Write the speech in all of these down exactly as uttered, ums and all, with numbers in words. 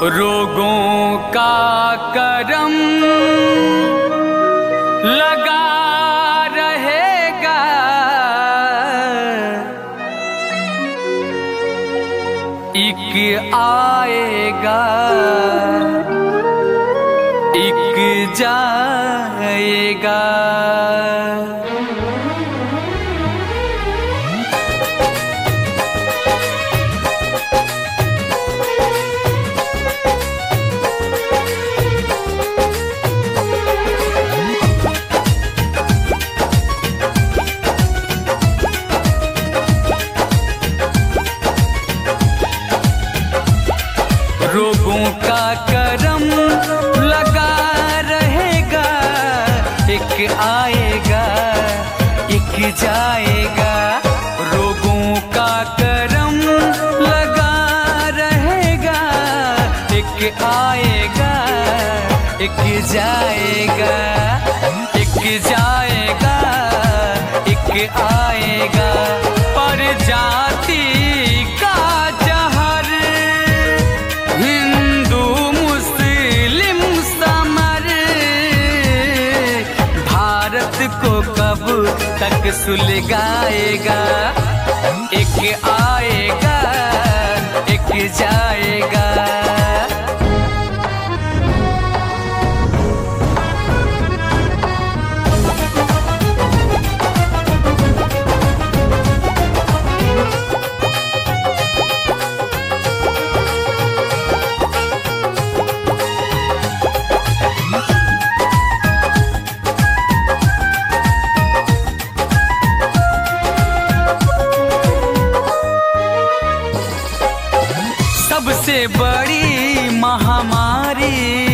रोगों का करम लगा रहेगा, एक आएगा एक जाएगा। रोगों का करम लगा रहेगा, एक आएगा एक जाएगा। रोगों का करम लगा रहेगा, एक आएगा एक जाएगा। एक जाएगा एक आएगा। पर जाति का जहर हिंदू मुस्लिम समर भारत को कब तक सुलगाएगा। एक आएगा एक जाएगा। सबसे बड़ी महामारी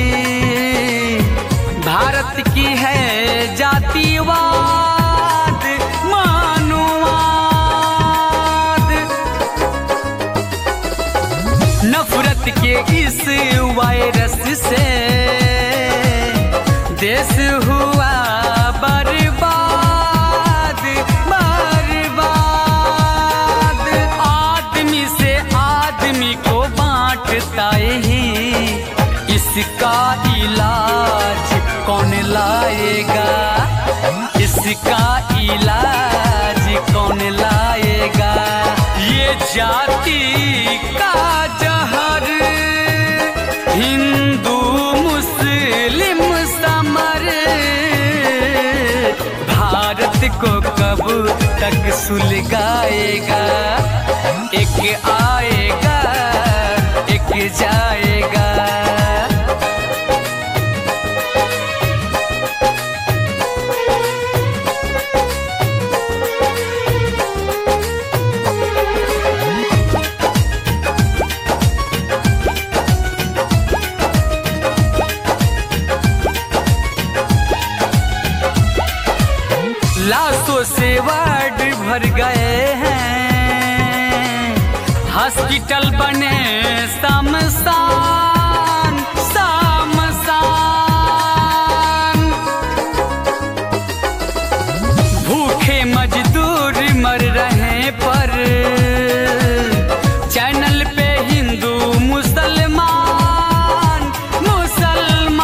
भारत की है जातिवाद मानववाद। नफरत के इस वायरस से देश हुआ बर्बाद बर्बाद। आदमी से आदमी को बांटता ही, इसका इलाज कौन लाएगा। इसका इलाज कौन लाएगा। ये जाति का जहर हिंदू मुस्लिम समर भारत को कब तक सुलगाएगा। एक आएगा एक जाएगा। लाशों से वार्ड भर गए हैं, हॉस्पिटल बने शमशान शमशान। भूखे मजदूर मर रहे पर चैनल पे हिंदू मुसलमान मुसलमान।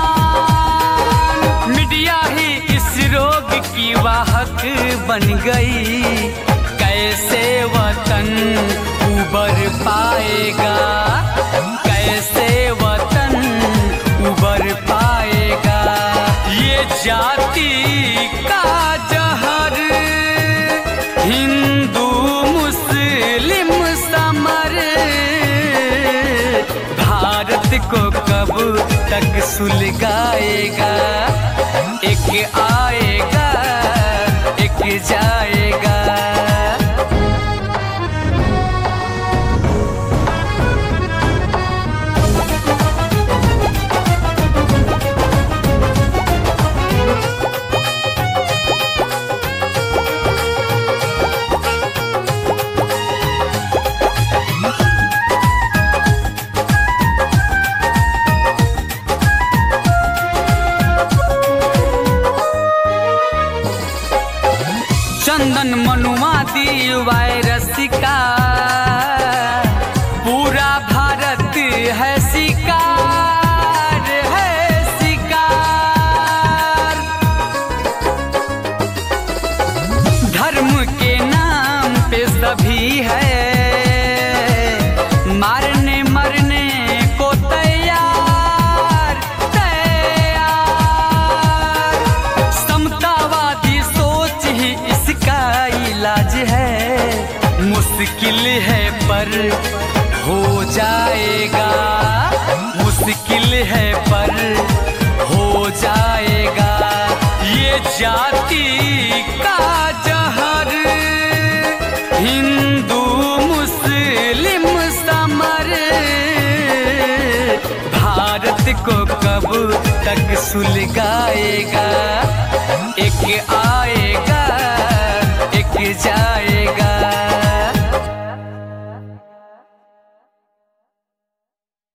मीडिया ही इस रोग की वाहक बन गई। कैसे वतन उबर पाएगा। कैसे वतन उबर पाएगा। ये जाति का जहर हिंदू मुस्लिम समर भारत को कब तक सुलगाएगा। एक आएगा एक जाएगा। चंदन मनुवादी वायरस का पूरा भारत है शिकार। पे सभी है मारने मरने को तैयार तैयार। समतावादी सोच ही इसका इलाज है, मुश्किल है पर हो जाएगा, मुश्किल है पर हो जाएगा। ये जाति का जहर हिंदू मुस्लिम समर भारत को कब तक सुलगाएगा। एक आएगा